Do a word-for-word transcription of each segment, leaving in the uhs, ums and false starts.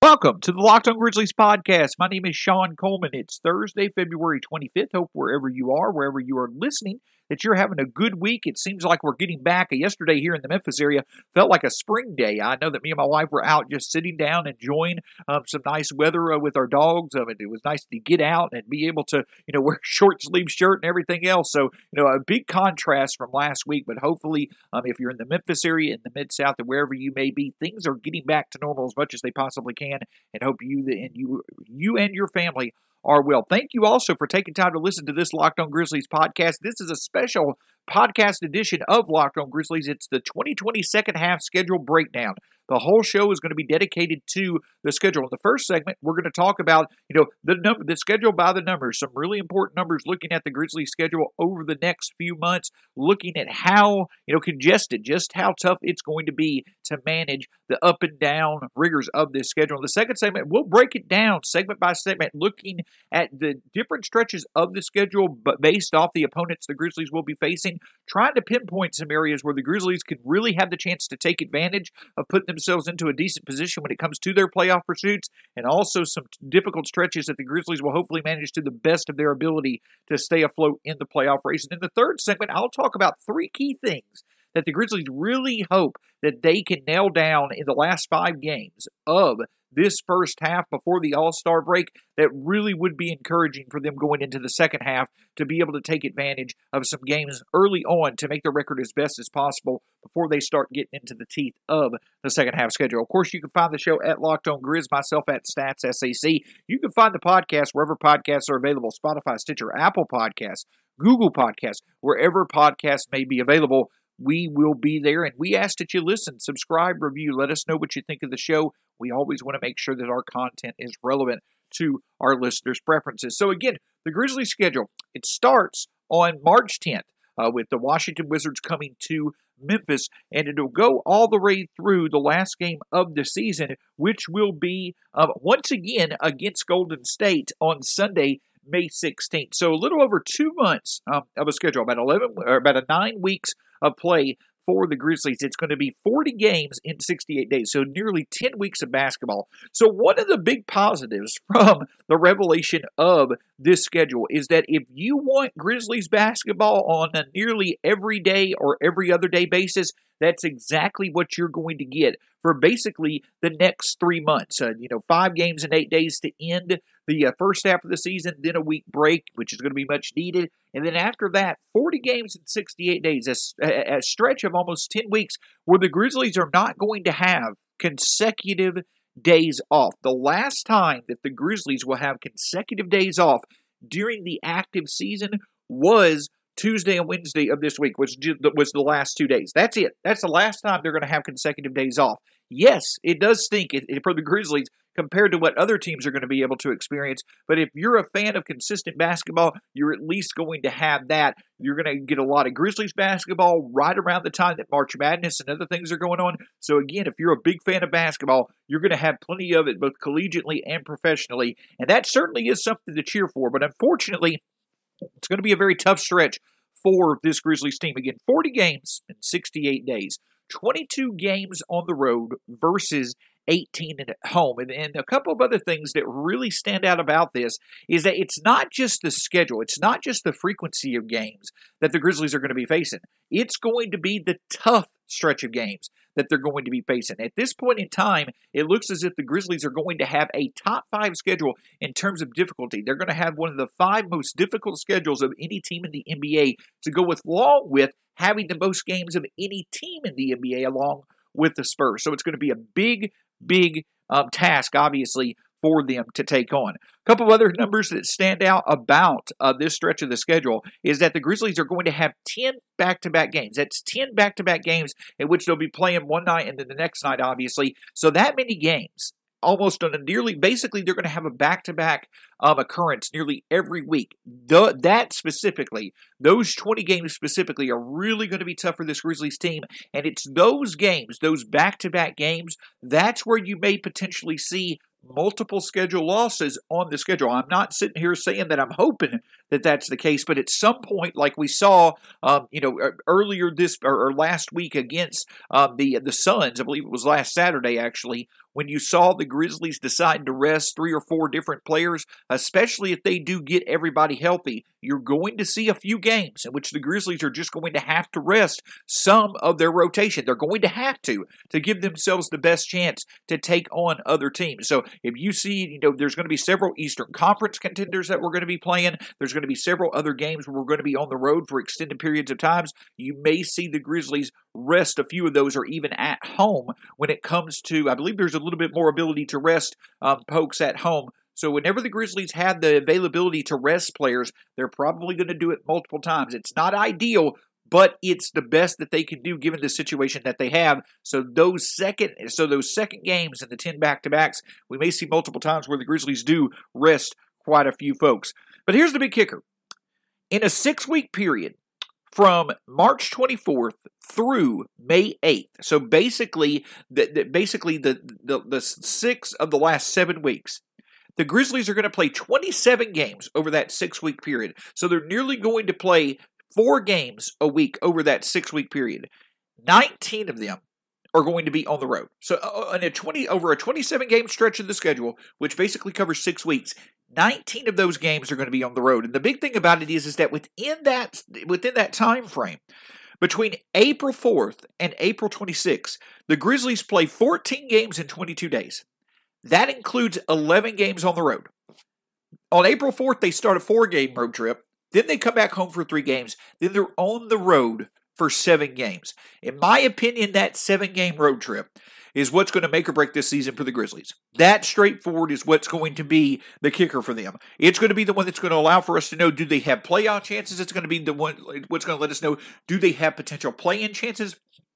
Welcome to the Locked On Grizzlies podcast. My name is Sean Coleman. It's Thursday, February twenty-fifth. Hope wherever you are, wherever you are listening, that you're having a good week. It seems like we're getting back. Yesterday here in the Memphis area felt like a spring day. I know that me and my wife were out just sitting down, enjoying um, some nice weather uh, with our dogs. Um, it was nice to get out and be able to, you know, wear short sleeve shirt and everything else. So, you know, a big contrast from last week. But hopefully, um, if you're in the Memphis area, in the Mid-South, and wherever you may be, things are getting back to normal as much as they possibly can. And hope you and you, you and your family are well. Thank you also for taking time to listen to this Locked On Grizzlies podcast. This is a special podcast edition of Locked On Grizzlies. It's the twenty twenty second half schedule breakdown. The whole show is going to be dedicated to the schedule. In the first segment, we're going to talk about, you know, the number, the schedule by the numbers, some really important numbers looking at the Grizzlies schedule over the next few months, looking at how, you know, congested, just how tough it's going to be to manage the up and down rigors of this schedule. In the second segment, we'll break it down segment by segment, looking at the different stretches of the schedule, but based off the opponents the Grizzlies will be facing, trying to pinpoint some areas where the Grizzlies could really have the chance to take advantage of putting themselves into a decent position when it comes to their playoff pursuits, and also some difficult stretches that the Grizzlies will hopefully manage to the best of their ability to stay afloat in the playoff race. And in the third segment, I'll talk about three key things that the Grizzlies really hope that they can nail down in the last five games of this first half before the All-Star break that really would be encouraging for them going into the second half to be able to take advantage of some games early on to make their record as best as possible before they start getting into the teeth of the second half schedule. Of course, you can find the show at Locked On Grizz, myself at Stats S A C. You can find the podcast wherever podcasts are available: Spotify, Stitcher, Apple Podcasts, Google Podcasts, wherever podcasts may be available. We will be there, and we ask that you listen, subscribe, review. Let us know what you think of the show. We always want to make sure that our content is relevant to our listeners' preferences. So again, the Grizzlies schedule, it starts on March tenth uh, with the Washington Wizards coming to Memphis, and it'll go all the way through the last game of the season, which will be uh, once again against Golden State on Sunday, May sixteenth. So a little over two months um, of a schedule, about eleven or about a nine weeks of play for the Grizzlies. It's going to be forty games in sixty-eight days, so nearly ten weeks of basketball. So one of the big positives from the revelation of this schedule is that if you want Grizzlies basketball on a nearly every day or every other day basis, that's exactly what you're going to get for basically the next three months. Uh, you know, five games in eight days to end the uh, first half of the season, then a week break, which is going to be much needed. And then after that, forty games in sixty-eight days, a, a stretch of almost ten weeks where the Grizzlies are not going to have consecutive days off. The last time that the Grizzlies will have consecutive days off during the active season was Tuesday and Wednesday of this week, which was the last two days. That's it. That's the last time they're going to have consecutive days off. Yes, it does stink for the Grizzlies compared to what other teams are going to be able to experience. But if you're a fan of consistent basketball, you're at least going to have that. You're going to get a lot of Grizzlies basketball right around the time that March Madness and other things are going on. So again, if you're a big fan of basketball, you're going to have plenty of it both collegiately and professionally. And that certainly is something to cheer for. But unfortunately, it's going to be a very tough stretch for this Grizzlies team. Again, forty games in sixty-eight days, twenty-two games on the road versus eighteen at home. And, and a couple of other things that really stand out about this is that it's not just the schedule, it's not just the frequency of games that the Grizzlies are going to be facing. It's going to be the tough stretch of games that they're going to be facing. At this point in time, it looks as if the Grizzlies are going to have a top five schedule in terms of difficulty. They're going to have one of the five most difficult schedules of any team in the N B A to go with, along with having the most games of any team in the N B A along with the Spurs. So it's going to be a big, big um, task, obviously, for them to take on. A couple of other numbers that stand out about uh, this stretch of the schedule is that the Grizzlies are going to have ten back-to-back games. That's ten back-to-back games in which they'll be playing one night and then the next night, obviously. So that many games, almost on a nearly, basically they're going to have a back-to-back um, occurrence nearly every week. The, that specifically, those twenty games specifically are really going to be tough for this Grizzlies team. And it's those games, those back-to-back games, that's where you may potentially see multiple schedule losses on the schedule. I'm not sitting here saying that I'm hoping that that's the case, but at some point, like we saw, um, you know, earlier this or, or last week against um, the the Suns, I believe it was last Saturday actually, when you saw the Grizzlies decide to rest three or four different players, especially if they do get everybody healthy. You're going to see a few games in which the Grizzlies are just going to have to rest some of their rotation. They're going to have to to give themselves the best chance to take on other teams. So if you see, you know, there's going to be several Eastern Conference contenders that we're going to be playing. There's going to be several other games where we're going to be on the road for extended periods of times. You may see the Grizzlies rest a few of those, or even at home when it comes to, I believe there's a little bit more ability to rest um, folks at home. So whenever the Grizzlies have the availability to rest players, they're probably going to do it multiple times. It's not ideal, but it's the best that they can do given the situation that they have. So those second, so those second games in the ten back-to-backs, we may see multiple times where the Grizzlies do rest quite a few folks. But here's the big kicker. In a six-week period, from March twenty-fourth through May eighth, so basically, the, the, basically the, the, the six of the last seven weeks, the Grizzlies are going to play twenty-seven games over that six-week period. So they're nearly going to play four games a week over that six-week period. nineteen of them are going to be on the road. So uh, in a twenty over a twenty-seven game stretch of the schedule, which basically covers six weeks, nineteen of those games are going to be on the road. And the big thing about it is, is that within that within that time frame, between April fourth and April twenty-sixth, the Grizzlies play fourteen games in twenty-two days. That includes eleven games on the road. On April fourth, they start a four-game road trip. Then they come back home for three games. Then they're on the road for seven games. In my opinion, that seven-game road trip is what's going to make or break this season for the Grizzlies. That straightforward is what's going to be the kicker for them. It's going to be the one that's going to allow for us to know, do they have playoff chances? It's going to be the one what's going to let us know, do they have potential play-in chances?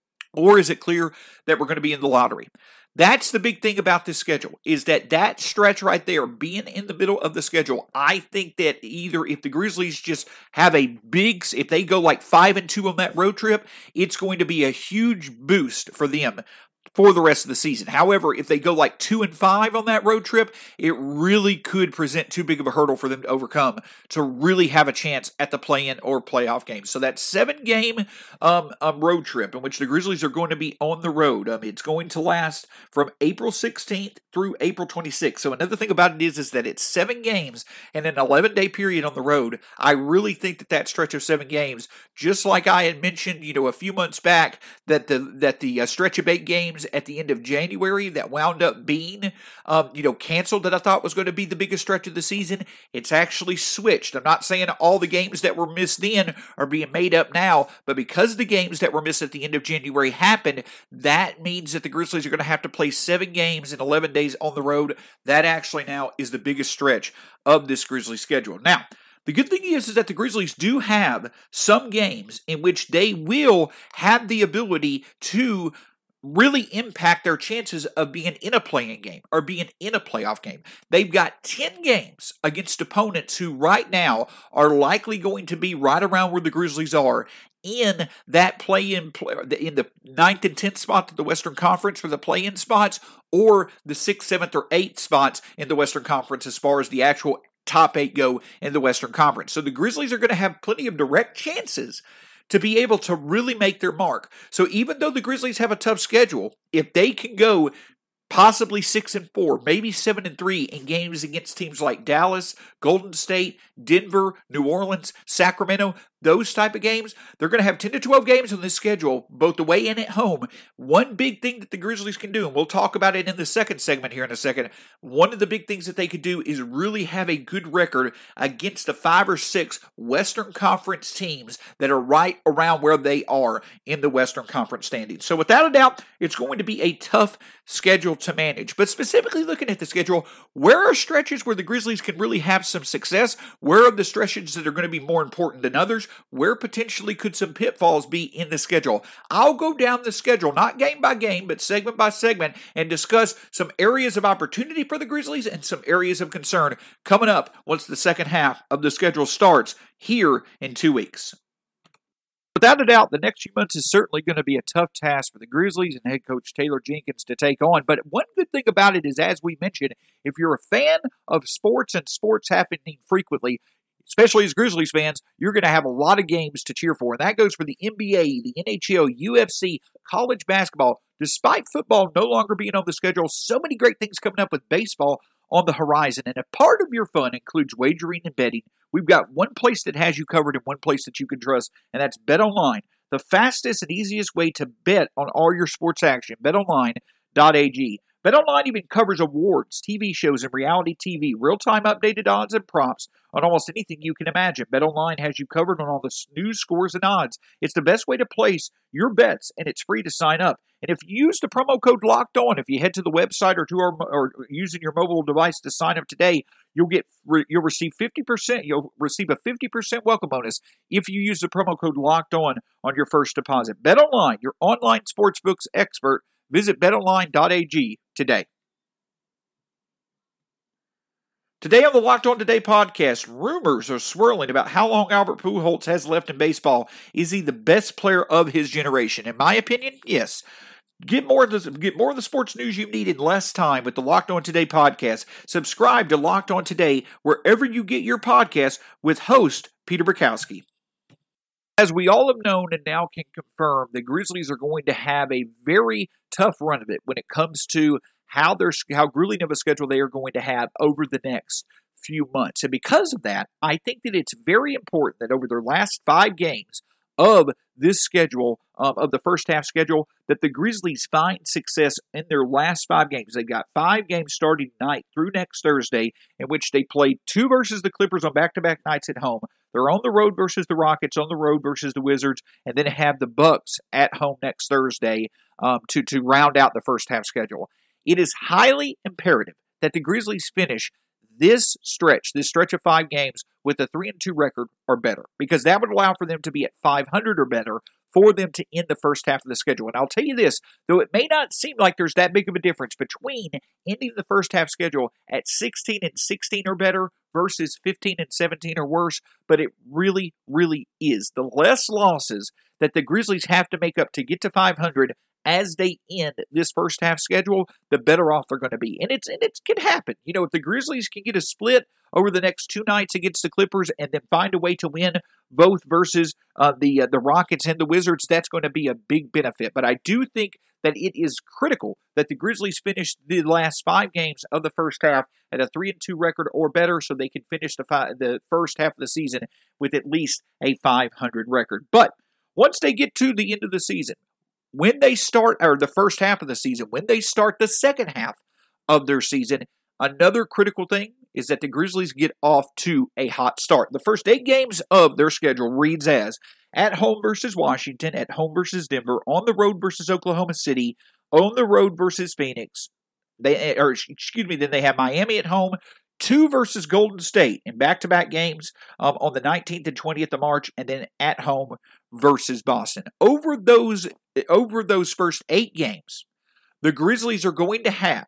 Or is it clear that we're going to be in the lottery? That's the big thing about this schedule, is that that stretch right there, being in the middle of the schedule, I think that either if the Grizzlies just have a big, if they go like five and two on that road trip, it's going to be a huge boost for them for the rest of the season. However, if they go like two and five on that road trip, it really could present too big of a hurdle for them to overcome to really have a chance at the play-in or playoff games. So that seven-game um, um, road trip in which the Grizzlies are going to be on the road, um, it's going to last from April sixteenth through April twenty-sixth. So another thing about it is, is that it's seven games and an eleven-day period on the road. I really think that that stretch of seven games, just like I had mentioned, you know, a few months back, that the that the uh, stretch of eight games at the end of January that wound up being, um, you know, canceled, that I thought was going to be the biggest stretch of the season, it's actually switched. I'm not saying all the games that were missed then are being made up now, but because the games that were missed at the end of January happened, that means that the Grizzlies are going to have to play seven games in eleven days on the road. That actually now is the biggest stretch of this Grizzlies schedule. Now, the good thing is, is that the Grizzlies do have some games in which they will have the ability to really impact their chances of being in a play-in game or being in a playoff game. They've got ten games against opponents who right now are likely going to be right around where the Grizzlies are in that play-in, in the ninth and tenth spot of the Western Conference for the play-in spots, or the sixth, seventh, or eighth spots in the Western Conference as far as the actual top eight go in the Western Conference. So the Grizzlies are going to have plenty of direct chances to be able to really make their mark. So even though the Grizzlies have a tough schedule, if they can go possibly six and four, maybe seven and three in games against teams like Dallas, Golden State, Denver, New Orleans, Sacramento, those type of games, they're going to have ten to twelve games on this schedule, both away and at home. One big thing that the Grizzlies can do, and we'll talk about it in the second segment here in a second, one of the big things that they could do is really have a good record against the five or six Western Conference teams that are right around where they are in the Western Conference standings. So without a doubt, it's going to be a tough schedule to manage. But specifically looking at the schedule, where are stretches where the Grizzlies can really have some success? Where are the stretches that are going to be more important than others? Where potentially could some pitfalls be in the schedule? I'll go down the schedule, not game by game, but segment by segment, and discuss some areas of opportunity for the Grizzlies and some areas of concern coming up once the second half of the schedule starts here in two weeks. Without a doubt, the next few months is certainly going to be a tough task for the Grizzlies and head coach Taylor Jenkins to take on. But one good thing about it is, as we mentioned, if you're a fan of sports and sports happening frequently, especially as Grizzlies fans, you're going to have a lot of games to cheer for. And that goes for the N B A, the N H L, U F C, college basketball. Despite football no longer being on the schedule, so many great things coming up with baseball on the horizon. And a part of your fun includes wagering and betting. We've got one place that has you covered and one place that you can trust, and that's BetOnline, the fastest and easiest way to bet on all your sports action. bet online dot a g. BetOnline even covers awards, T V shows, and reality T V, real-time updated odds and props on almost anything you can imagine. BetOnline has you covered on all the news, scores, and odds. It's the best way to place your bets, and it's free to sign up. And if you use the promo code Locked On, if you head to the website or to our, or using your mobile device to sign up today, you'll get you'll receive fifty percent. You'll receive a fifty percent welcome bonus if you use the promo code Locked On on your first deposit. BetOnline, your online sportsbooks expert. Visit bet online dot a g today. Today on the Locked On Today podcast, rumors are swirling about how long Albert Pujols has left in baseball. Is he the best player of his generation? In my opinion, yes. Get more, of the, get more of the sports news you need in less time with the Locked On Today podcast. Subscribe to Locked On Today wherever you get your podcasts with host Peter Bukowski. As we all have known and now can confirm, the Grizzlies are going to have a very tough run of it when it comes to how they're, how grueling of a schedule they are going to have over the next few months. And because of that, I think that it's very important that over their last five games of this schedule, um, of the first half schedule, that the Grizzlies find success in their last five games. They've got five games starting tonight through next Thursday, in which they played two versus the Clippers on back-to-back nights at home. They're on the road versus the Rockets, on the road versus the Wizards, and then have the Bucks at home next Thursday um, to, to round out the first half schedule. It is highly imperative that the Grizzlies finish this stretch, this stretch of five games, with a three and two record or better, because that would allow for them to be at five hundred or better for them to end the first half of the schedule. And I'll tell you this, though it may not seem like there's that big of a difference between ending the first half schedule at sixteen and sixteen or better versus fifteen and seventeen or worse, but it really, really is. The less losses that the Grizzlies have to make up to get to five hundred as they end this first half schedule, the better off they're going to be. And it's and it can happen. You know, if the Grizzlies can get a split over the next two nights against the Clippers and then find a way to win both versus uh, the uh, the Rockets and the Wizards, that's going to be a big benefit. But I do think that it is critical that the Grizzlies finish the last five games of the first half at a three and two record or better, so they can finish the fi- the first half of the season with at least a five hundred record. But once they get to the end of the season, when they start, or the first half of the season, when they start the second half of their season, another critical thing is that the Grizzlies get off to a hot start. The first eight games of their schedule reads as at home versus Washington, at home versus Denver, on the road versus Oklahoma City, on the road versus Phoenix. They, or excuse me, then they have Miami at home, two versus Golden State in back-to-back games um, on the nineteenth and twentieth of March, and then at home versus Boston. Over those, over those first eight games, the Grizzlies are going to have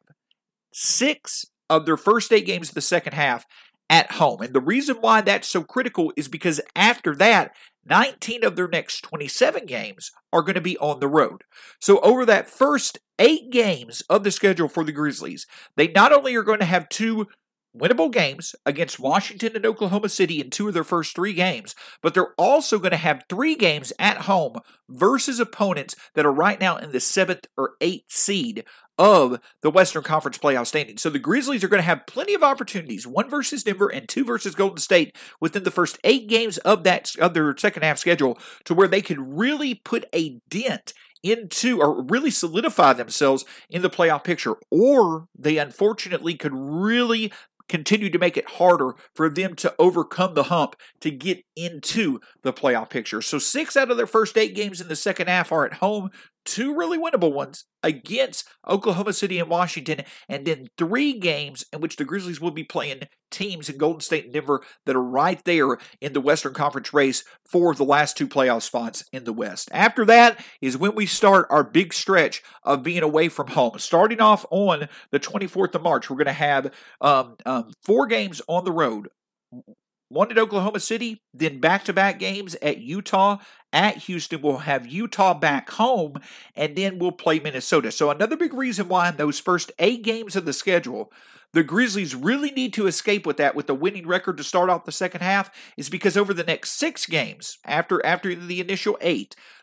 six of their first eight games of the second half at home. And the reason why that's so critical is because after that, nineteen of their next twenty-seven games are going to be on the road. So over that first eight games of the schedule for the Grizzlies, they not only are going to have two winnable games against Washington and Oklahoma City in two of their first three games, but they're also going to have three games at home versus opponents that are right now in the seventh or eighth seed of the Western Conference playoff standings. So the Grizzlies are going to have plenty of opportunities, one versus Denver and two versus Golden State, within the first eight games of that of their second half schedule, to where they could really put a dent into, or really solidify themselves in the playoff picture, or they unfortunately could really continue to make it harder for them to overcome the hump to get into the playoff picture. So six out of their first eight games in the second half are at home, two really winnable ones against Oklahoma City and Washington, and then three games in which the Grizzlies will be playing teams in Golden State and Denver that are right there in the Western Conference race for the last two playoff spots in the West. After that is when we start our big stretch of being away from home. Starting off on the twenty-fourth of March, we're going to have um, um, four games on the road. One at Oklahoma City, then back-to-back games at Utah, at Houston. We'll have Utah back home, and then we'll play Minnesota. So another big reason why in those first eight games of the schedule, the Grizzlies really need to escape with that, with the winning record to start off the second half, is because over the next six games, after, after the initial eight,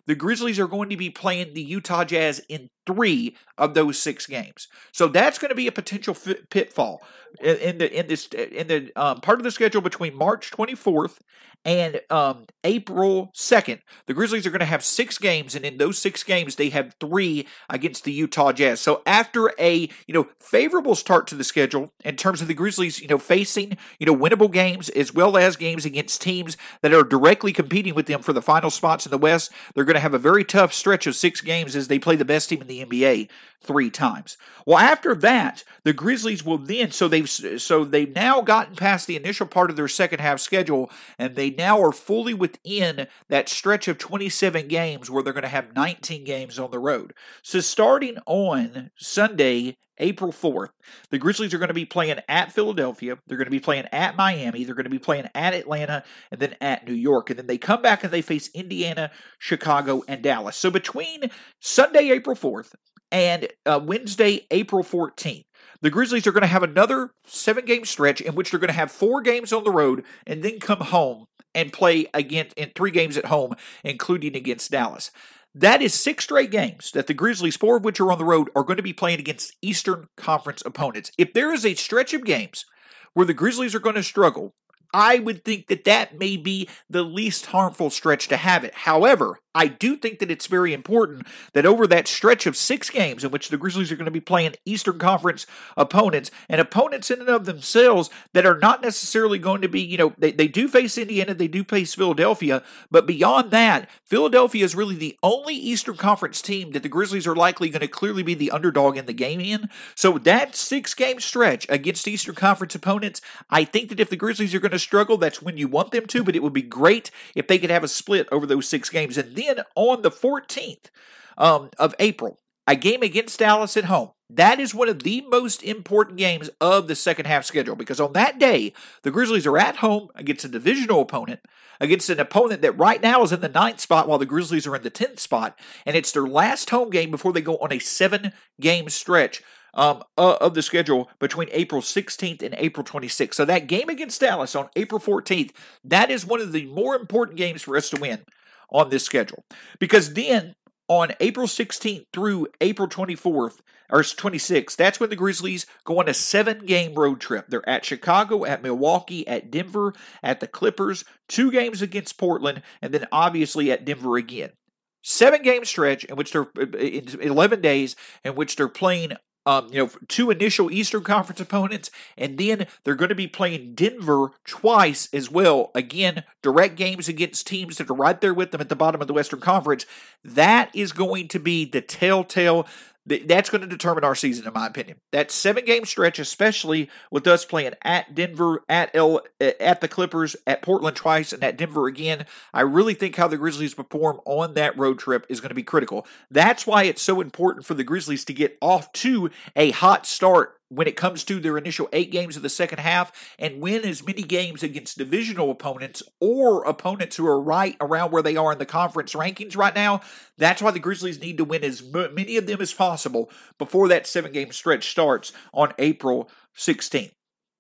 the Grizzlies are going to be playing the Utah Jazz in three of those six games. So that's going to be a potential fit, pitfall in, in the in this in the um, part of the schedule between March twenty-fourth and um, April second. The Grizzlies are going to have six games, and in those six games, they have three against the Utah Jazz. So after a you know favorable start to the schedule in terms of the Grizzlies, you know facing you know winnable games as well as games against teams that are directly competing with them for the final spots in the West, they're going to have a very tough stretch of six games as they play the best team in the N B A three times. Well, after that, the Grizzlies will then so they've so they've now gotten past the initial part of their second half schedule, and they now are fully within that stretch of twenty-seven games where they're going to have nineteen games on the road. So starting on Sunday, April fourth, the Grizzlies are going to be playing at Philadelphia. They're going to be playing at Miami. They're going to be playing at Atlanta and then at New York. And then they come back and they face Indiana, Chicago, and Dallas. So between Sunday, April fourth and uh, Wednesday, April fourteenth, the Grizzlies are going to have another seven-game stretch in which they're going to have four games on the road and then come home and play again in three games at home, including against Dallas. That is six straight games that the Grizzlies, four of which are on the road, are going to be playing against Eastern Conference opponents. If there is a stretch of games where the Grizzlies are going to struggle, I would think that that may be the least harmful stretch to have it. However, I do think that it's very important that over that stretch of six games in which the Grizzlies are going to be playing Eastern Conference opponents, and opponents in and of themselves that are not necessarily going to be, you know, they, they do face Indiana, they do face Philadelphia, but beyond that, Philadelphia is really the only Eastern Conference team that the Grizzlies are likely going to clearly be the underdog in the game in. So that six-game stretch against Eastern Conference opponents, I think that if the Grizzlies are going to struggle, that's when you want them to, but it would be great if they could have a split over those six games. And then on the fourteenth um, of April, a game against Dallas at home. That is one of the most important games of the second half schedule, because on that day, the Grizzlies are at home against a divisional opponent, against an opponent that right now is in the ninth spot while the Grizzlies are in the tenth spot, and it's their last home game before they go on a seven-game stretch Um, uh, of the schedule between April sixteenth and April twenty-sixth. So that game against Dallas on April fourteenth, that is one of the more important games for us to win on this schedule. Because then on April sixteenth through April twenty-fourth, or twenty-sixth, that's when the Grizzlies go on a seven-game road trip. They're at Chicago, at Milwaukee, at Denver, at the Clippers, two games against Portland, and then obviously at Denver again. Seven-game stretch in which they're, in eleven days, in which they're playing Um, you know, two initial Eastern Conference opponents, and then they're going to be playing Denver twice as well. Again, direct games against teams that are right there with them at the bottom of the Western Conference. That is going to be the telltale. That's going to determine our season, in my opinion. That seven-game stretch, especially with us playing at Denver, at L, at the Clippers, at Portland twice, and at Denver again, I really think how the Grizzlies perform on that road trip is going to be critical. That's why it's so important for the Grizzlies to get off to a hot start when it comes to their initial eight games of the second half and win as many games against divisional opponents or opponents who are right around where they are in the conference rankings right now. That's why the Grizzlies need to win as many of them as possible before that seven-game stretch starts on April sixteenth.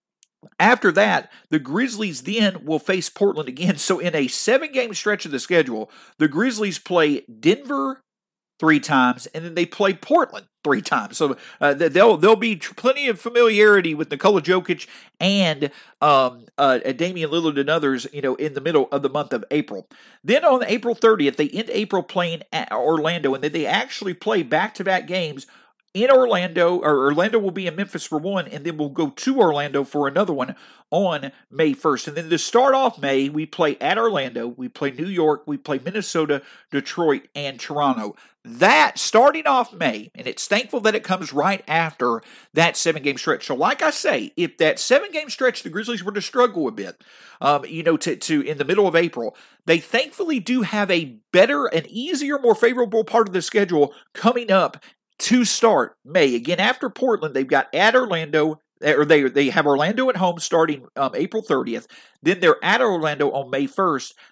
After that, the Grizzlies then will face Portland again. So in a seven-game stretch of the schedule, the Grizzlies play Denver three times, and then they play Portland three times. So uh, there'll there'll be plenty of familiarity with Nikola Jokic and um, uh, Damian Lillard and others, you know, in the middle of the month of April. Then on April thirtieth, they end April playing at Orlando, and then they actually play back-to-back games in Orlando, or Orlando will be in Memphis for one, and then we'll go to Orlando for another one on May first. And then to start off May, we play at Orlando, we play New York, we play Minnesota, Detroit, and Toronto. That, starting off May, and it's thankful that it comes right after that seven-game stretch. So like I say, if that seven-game stretch, the Grizzlies were to struggle a bit, um, you know, to, to in the middle of April, they thankfully do have a better, an easier, more favorable part of the schedule coming up to start May. Again, after Portland, they've got at Orlando, or they they have Orlando at home starting um, April thirtieth. Then they're at Orlando on May first.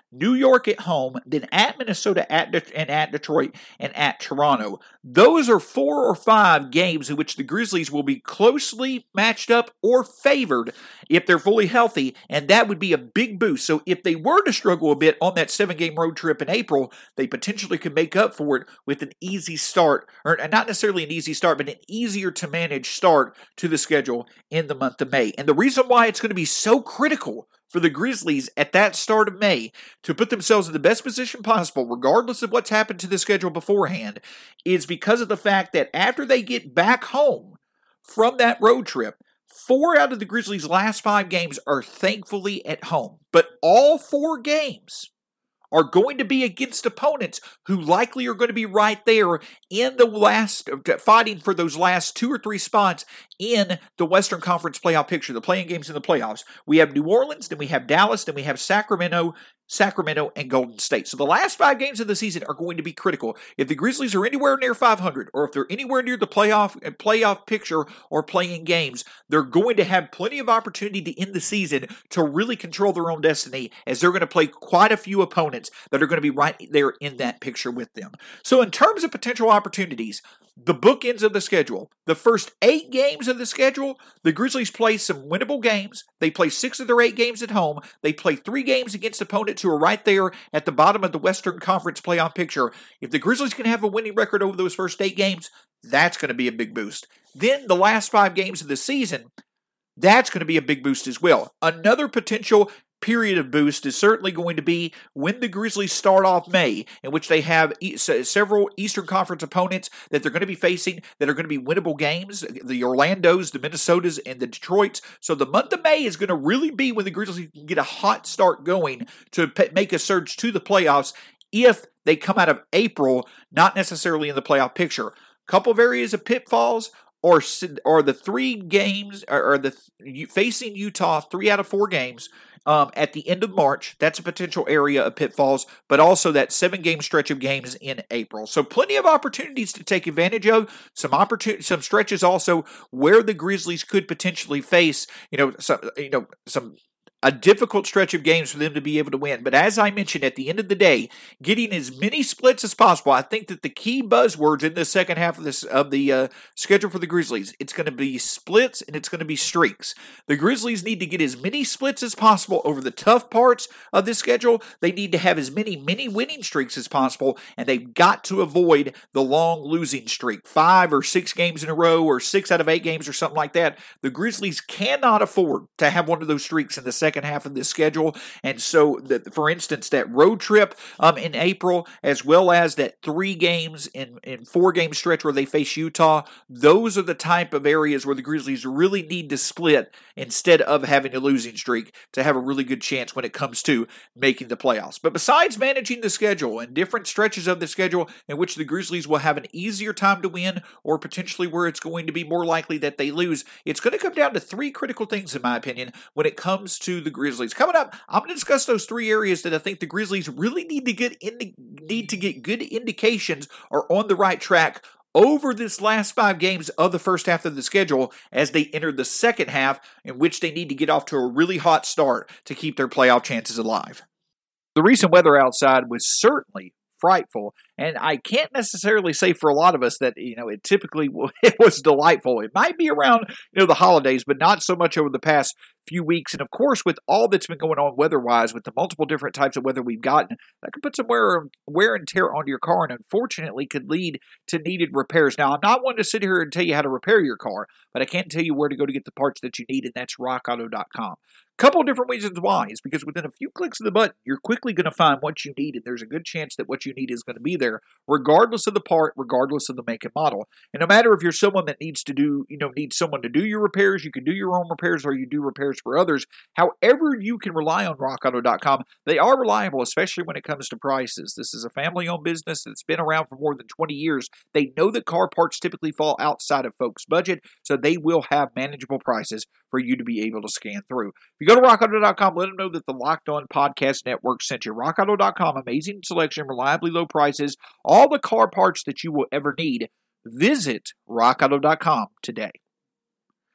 New York at home, then at Minnesota at De- and at Detroit, and at Toronto. Those are four or five games in which the Grizzlies will be closely matched up or favored if they're fully healthy, and that would be a big boost. So if they were to struggle a bit on that seven-game road trip in April, they potentially could make up for it with an easy start, or not necessarily an easy start, but an easier-to-manage start to the schedule in the month of May. And the reason why it's going to be so critical for the Grizzlies at that start of May to put themselves in the best position possible, regardless of what's happened to the schedule beforehand, is because of the fact that after they get back home from that road trip, four out of the Grizzlies' last five games are thankfully at home. But all four games are going to be against opponents who likely are going to be right there in the last, fighting for those last two or three spots in the Western Conference playoff picture, the playing games in the playoffs. We have New Orleans, then we have Dallas, then we have Sacramento, Sacramento, and Golden State. So the last five games of the season are going to be critical. If the Grizzlies are anywhere near five hundred, or if they're anywhere near the playoff playoff picture or playing games, they're going to have plenty of opportunity to end the season to really control their own destiny, as they're going to play quite a few opponents that are going to be right there in that picture with them. So in terms of potential opportunities, the bookends of the schedule, the first eight games of the schedule, the Grizzlies play some winnable games. They play six of their eight games at home. They play three games against opponents who are right there at the bottom of the Western Conference playoff picture. If the Grizzlies can have a winning record over those first eight games, that's going to be a big boost. Then the last five games of the season, that's going to be a big boost as well. Another potential period of boost is certainly going to be when the Grizzlies start off May, in which they have e- several Eastern Conference opponents that they're going to be facing that are going to be winnable games, the Orlandos, the Minnesotas, and the Detroits. So the month of May is going to really be when the Grizzlies can get a hot start going to pe- make a surge to the playoffs if they come out of April not necessarily in the playoff picture. A couple of areas of pitfalls or or the three games, or, or the facing Utah three out of four games um, at the end of March. That's a potential area of pitfalls, but also that seven-game stretch of games in April. So plenty of opportunities to take advantage of. Some opportunity, some stretches also where the Grizzlies could potentially face, you know, some, you know, some. a difficult stretch of games for them to be able to win. But as I mentioned, at the end of the day, getting as many splits as possible. I think that the key buzzwords in the second half of this of the uh, schedule for the Grizzlies, it's going to be splits and it's going to be streaks. The Grizzlies need to get as many splits as possible over the tough parts of this schedule. They need to have as many many winning streaks as possible, and they've got to avoid the long losing streak, five or six games in a row, or six out of eight games, or something like that. The Grizzlies cannot afford to have one of those streaks in the second second half of this schedule. And so, the, for instance, that road trip um, in April, as well as that three games in, in four-game stretch where they face Utah, those are the type of areas where the Grizzlies really need to split instead of having a losing streak to have a really good chance when it comes to making the playoffs. But besides managing the schedule and different stretches of the schedule in which the Grizzlies will have an easier time to win, or potentially where it's going to be more likely that they lose, it's going to come down to three critical things, in my opinion, when it comes to the Grizzlies. Coming up, I'm going to discuss those three areas that I think the Grizzlies really need to get indi- need to get good indications are on the right track over this last five games of the first half of the schedule as they enter the second half, in which they need to get off to a really hot start to keep their playoff chances alive. The recent weather outside was certainly frightful, and I can't necessarily say for a lot of us that, you know, it typically it was delightful. It might be around, you know, the holidays, but not so much over the past few weeks. And of course, with all that's been going on weather-wise, with the multiple different types of weather we've gotten, that could put some wear, wear and tear onto your car, and unfortunately could lead to needed repairs. Now, I'm not one to sit here and tell you how to repair your car, but I can tell you where to go to get the parts that you need, and that's rock auto dot com. Couple of different reasons why is because within a few clicks of the button, you're quickly going to find what you need, and there's a good chance that what you need is going to be there, regardless of the part, regardless of the make and model. And no matter if you're someone that needs to do, you know, needs someone to do your repairs, you can do your own repairs, or you do repairs for others. However, you can rely on rock auto dot com. They are reliable, especially when it comes to prices. This is a family-owned business that's been around for more than twenty years. They know that car parts typically fall outside of folks' budget, so they will have manageable prices for you to be able to scan through. If you go to rock auto dot com, let them know that the Locked On Podcast Network sent you. rock auto dot com, amazing selection, reliably low prices, all the car parts that you will ever need. Visit rock auto dot com today.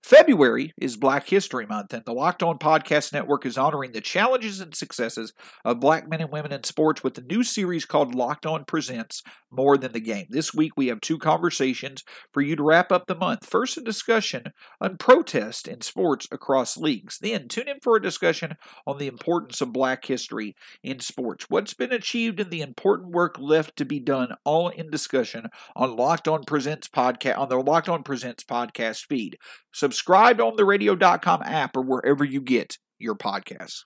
February is Black History Month, and the Locked On Podcast Network is honoring the challenges and successes of black men and women in sports with a new series called Locked On Presents More Than the Game. This week we have two conversations for you to wrap up the month. First, a discussion on protest in sports across leagues. Then, tune in for a discussion on the importance of black history in sports. What's been achieved and the important work left to be done, all in discussion on Locked On Presents podcast on the Locked On Presents podcast feed. Subscribe on the radio dot com app or wherever you get your podcasts.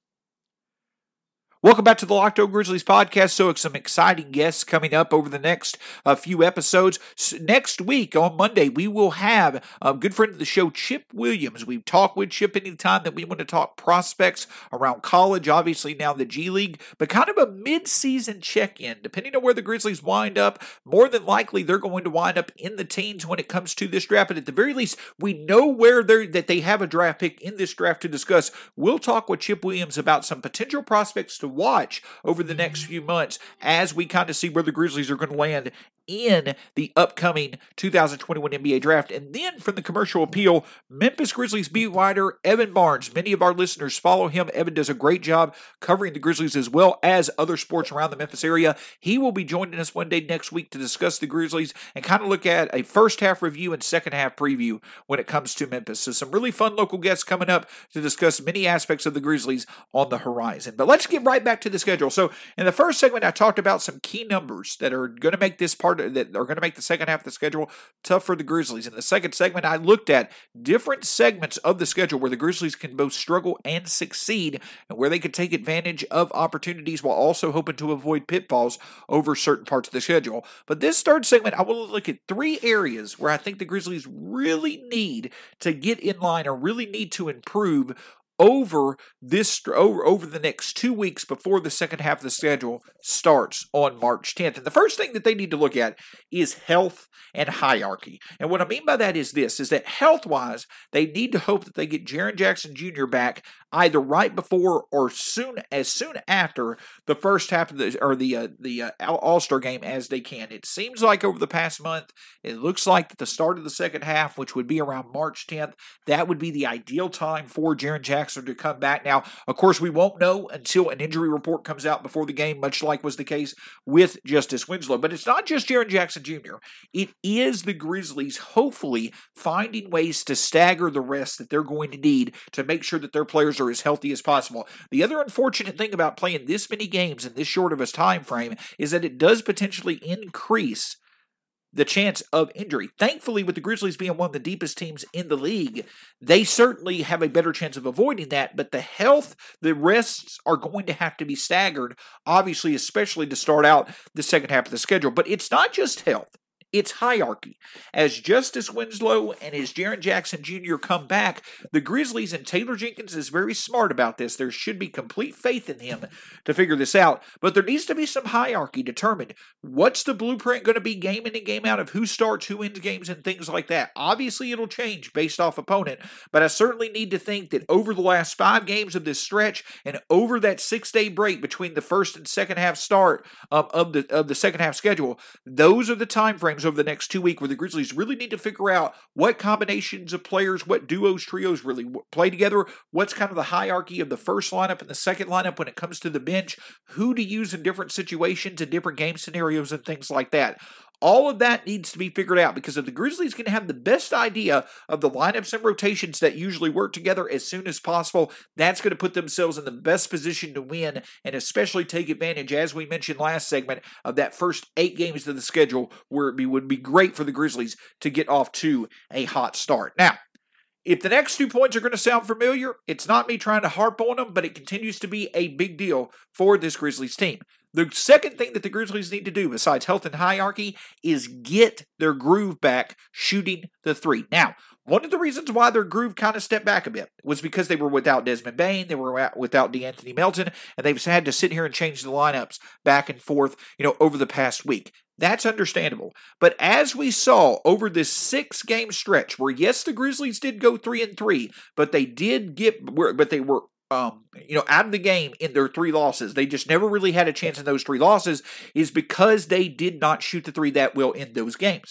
Welcome back to the Locked On Grizzlies podcast. So some exciting guests coming up over the next uh, few episodes. So next week on Monday, we will have a good friend of the show, Chip Williams. We talk with Chip anytime that we want to talk prospects around college, obviously now the G League, but kind of a mid-season check-in. Depending on where the Grizzlies wind up, more than likely they're going to wind up in the teens when it comes to this draft. But at the very least, we know where they're that they have a draft pick in this draft to discuss. We'll talk with Chip Williams about some potential prospects to watch over the next few months as we kind of see where the Grizzlies are going to land in the upcoming two thousand twenty-one N B A draft. And then from the commercial appeal, Memphis Grizzlies beat writer Evan Barnes. Many of our listeners follow him. Evan does a great job covering the Grizzlies as well as other sports around the Memphis area. He will be joining us one day next week to discuss the Grizzlies and kind of look at a first half review and second half preview when it comes to Memphis. So some really fun local guests coming up to discuss many aspects of the Grizzlies on the horizon. But let's get right back to the schedule. So in the first segment, I talked about some key numbers that are going to make this part that are going to make the second half of the schedule tough for the Grizzlies. In the second segment, I looked at different segments of the schedule where the Grizzlies can both struggle and succeed, and where they could take advantage of opportunities while also hoping to avoid pitfalls over certain parts of the schedule. But this third segment, I will look at three areas where I think the Grizzlies really need to get in line or really need to improve over this over, over the next two weeks before the second half of the schedule starts on March tenth. And the first thing that they need to look at is health and hierarchy. And what I mean by that is this, is that health-wise, they need to hope that they get Jaren Jackson Junior back either right before or soon as soon after the first half of the or the uh, the uh, All-Star game as they can. It seems like over the past month, it looks like at the start of the second half, which would be around March tenth, that would be the ideal time for Jaren Jackson to come back. Now, of course, we won't know until an injury report comes out before the game, much like was the case with Justice Winslow. But it's not just Jaren Jackson Junior It is the Grizzlies hopefully finding ways to stagger the rest that they're going to need to make sure that their players are as healthy as possible. The other unfortunate thing about playing this many games in this short of a time frame is that it does potentially increase the chance of injury. Thankfully, with the Grizzlies being one of the deepest teams in the league, they certainly have a better chance of avoiding that, but the health, the rests are going to have to be staggered, obviously, especially to start out the second half of the schedule. But it's not just health. It's hierarchy. As Justice Winslow and as Jaren Jackson Junior come back, the Grizzlies, and Taylor Jenkins is very smart about this. There should be complete faith in him to figure this out. But there needs to be some hierarchy determined. What's the blueprint going to be game in and game out of who starts, who ends games, and things like that? Obviously, it'll change based off opponent, but I certainly need to think that over the last five games of this stretch and over that six-day break between the first and second half start um, of the of the second half schedule, those are the time frames over the next two weeks where the Grizzlies really need to figure out what combinations of players, what duos, trios really play together, what's kind of the hierarchy of the first lineup and the second lineup when it comes to the bench, who to use in different situations and different game scenarios and things like that. All of that needs to be figured out, because if the Grizzlies can have the best idea of the lineups and rotations that usually work together as soon as possible, that's going to put themselves in the best position to win, and especially take advantage, as we mentioned last segment, of that first eight games of the schedule, where it be, would be great for the Grizzlies to get off to a hot start. Now, if the next two points are going to sound familiar, it's not me trying to harp on them, but it continues to be a big deal for this Grizzlies team. The second thing that the Grizzlies need to do, besides health and hierarchy, is get their groove back shooting the three. Now, one of the reasons why their groove kind of stepped back a bit was because they were without Desmond Bane, they were without DeAnthony Melton, and they've had to sit here and change the lineups back and forth, you know, over the past week. That's understandable. But as we saw over this six-game stretch, where yes, the Grizzlies did go three and three, but they did get, but they were Um, you know, out of the game in their three losses. They just never really had a chance in those three losses, is because they did not shoot the three that well in those games.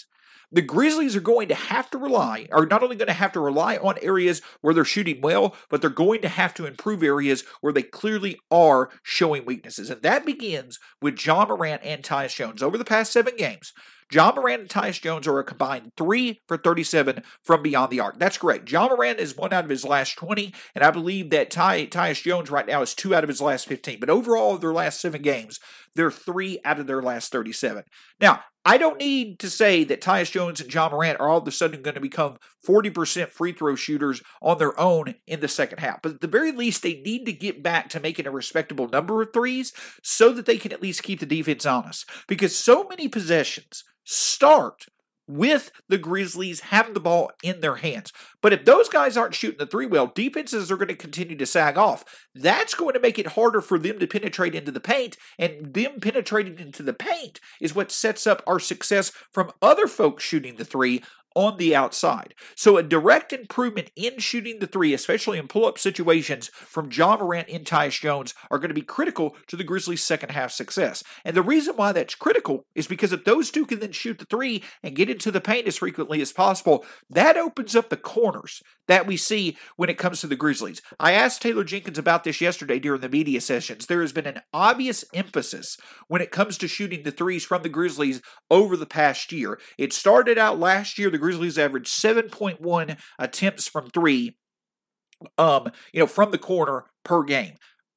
The Grizzlies are going to have to rely, are not only going to have to rely on areas where they're shooting well, but they're going to have to improve areas where they clearly are showing weaknesses. And that begins with Ja Morant and Tyus Jones. Over the past seven games, Ja Morant and Tyus Jones are a combined three for thirty-seven from beyond the arc. That's correct. Ja Morant is one out of his last twenty, and I believe that Ty, Tyus Jones right now is two out of his last fifteen. But overall, of their last seven games, they're three out of their last thirty-seven. Now, I don't need to say that Tyus Jones and Ja Morant are all of a sudden going to become forty percent free throw shooters on their own in the second half. But at the very least, they need to get back to making a respectable number of threes so that they can at least keep the defense honest. Because so many possessions start with the Grizzlies having the ball in their hands. But if those guys aren't shooting the three well, defenses are going to continue to sag off. That's going to make it harder for them to penetrate into the paint, and them penetrating into the paint is what sets up our success from other folks shooting the three on the outside. So a direct improvement in shooting the three, especially in pull-up situations from Ja Morant and Tyus Jones, are going to be critical to the Grizzlies' second half success. And the reason why that's critical is because if those two can then shoot the three and get into the paint as frequently as possible, that opens up the corners that we see when it comes to the Grizzlies. I asked Taylor Jenkins about this yesterday during the media sessions. There has been an obvious emphasis when it comes to shooting the threes from the Grizzlies over the past year. It started out last year, the Grizzlies averaged seven point one attempts from three, um, you know, from the corner per game.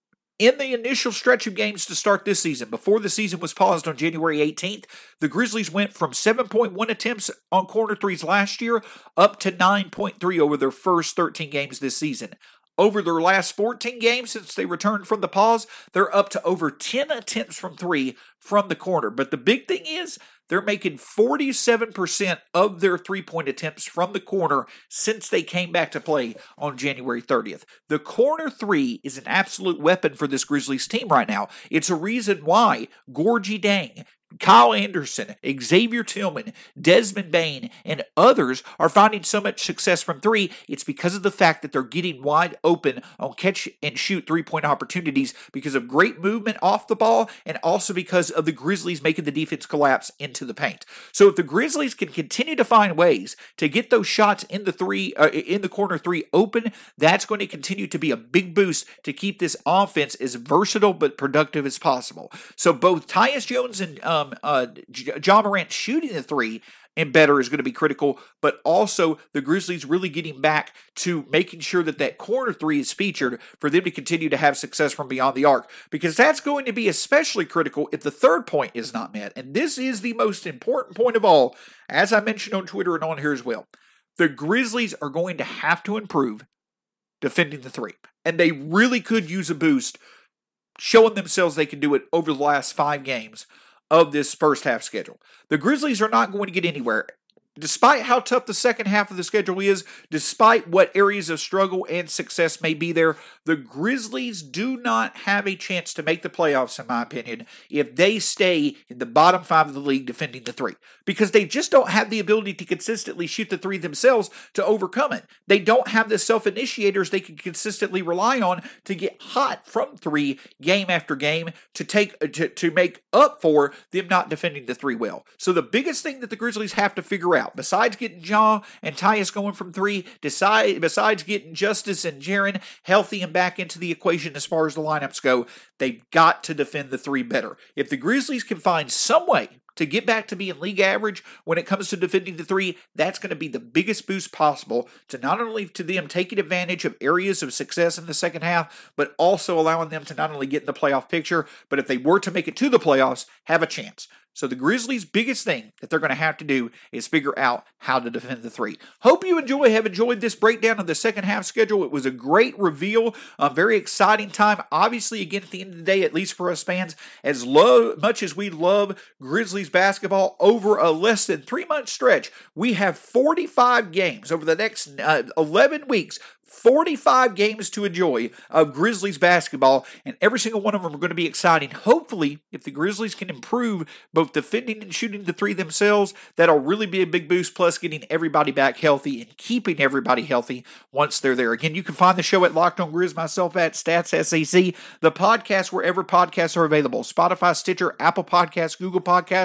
In the initial stretch of games to start this season, before the season was paused on January eighteenth, the Grizzlies went from seven point one attempts on corner threes last year up to nine point three over their first thirteen games this season. Over their last fourteen games since they returned from the pause, they're up to over ten attempts from three from the corner. But the big thing is, they're making forty-seven percent of their three-point attempts from the corner since they came back to play on January thirtieth. The corner three is an absolute weapon for this Grizzlies team right now. It's a reason why Gorgui Dieng, Kyle Anderson, Xavier Tillman, Desmond Bane, and others are finding so much success from three. It's because of the fact that they're getting wide open on catch and shoot three-point opportunities because of great movement off the ball and also because of the Grizzlies making the defense collapse into the paint. So if the Grizzlies can continue to find ways to get those shots in the three, uh, in the corner three open, that's going to continue to be a big boost to keep this offense as versatile but productive as possible. So both Tyus Jones and um, Um, uh, Ja Morant shooting the three and better is going to be critical, but also the Grizzlies really getting back to making sure that that corner three is featured for them to continue to have success from beyond the arc, because that's going to be especially critical if the third point is not met. And this is the most important point of all, as I mentioned on Twitter and on here as well. The Grizzlies are going to have to improve defending the three, and they really could use a boost showing themselves they can do it over the last five games of this first half schedule. The Grizzlies are not going to get anywhere. Despite how tough the second half of the schedule is, despite what areas of struggle and success may be there, the Grizzlies do not have a chance to make the playoffs, in my opinion, if they stay in the bottom five of the league defending the three. Because they just don't have the ability to consistently shoot the three themselves to overcome it. They don't have the self-initiators they can consistently rely on to get hot from three game after game to take to, to make up for them not defending the three well. So the biggest thing that the Grizzlies have to figure out, besides getting Ja and Tyus going from three, decide, besides getting Justice and Jaren healthy and back into the equation as far as the lineups go, they've got to defend the three better. If the Grizzlies can find some way to get back to being league average when it comes to defending the three, that's going to be the biggest boost possible to not only to them taking advantage of areas of success in the second half, but also allowing them to not only get in the playoff picture, but if they were to make it to the playoffs, have a chance. So the Grizzlies' biggest thing that they're going to have to do is figure out how to defend the three. Hope you enjoy, have enjoyed this breakdown of the second half schedule. It was a great reveal, a very exciting time. Obviously, again, at the end of the day, at least for us fans, as lo- much as we love Grizzlies basketball, over a less than three-month stretch, we have forty-five games over the next uh, eleven weeks, forty-five games to enjoy of Grizzlies basketball, and every single one of them are going to be exciting. Hopefully, if the Grizzlies can improve both defending and shooting the three themselves, that'll really be a big boost, plus getting everybody back healthy and keeping everybody healthy once they're there. Again, you can find the show at Locked On Grizz, myself at Stats S A C, the podcast wherever podcasts are available, Spotify, Stitcher, Apple Podcasts, Google Podcasts,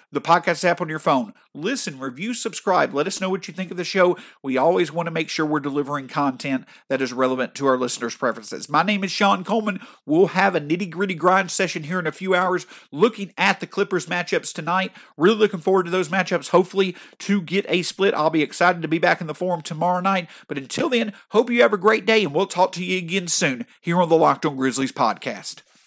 the podcast app on your phone. Listen, review, subscribe. Let us know what you think of the show. We always want to make sure we're delivering content that is relevant to our listeners' preferences. My name is Sean Coleman. We'll have a nitty-gritty grind session here in a few hours looking at the Clippers matchups tonight. Really looking forward to those matchups, hopefully to get a split. I'll be excited to be back in the forum tomorrow night. But until then, hope you have a great day, and we'll talk to you again soon here on the Locked On Grizzlies podcast.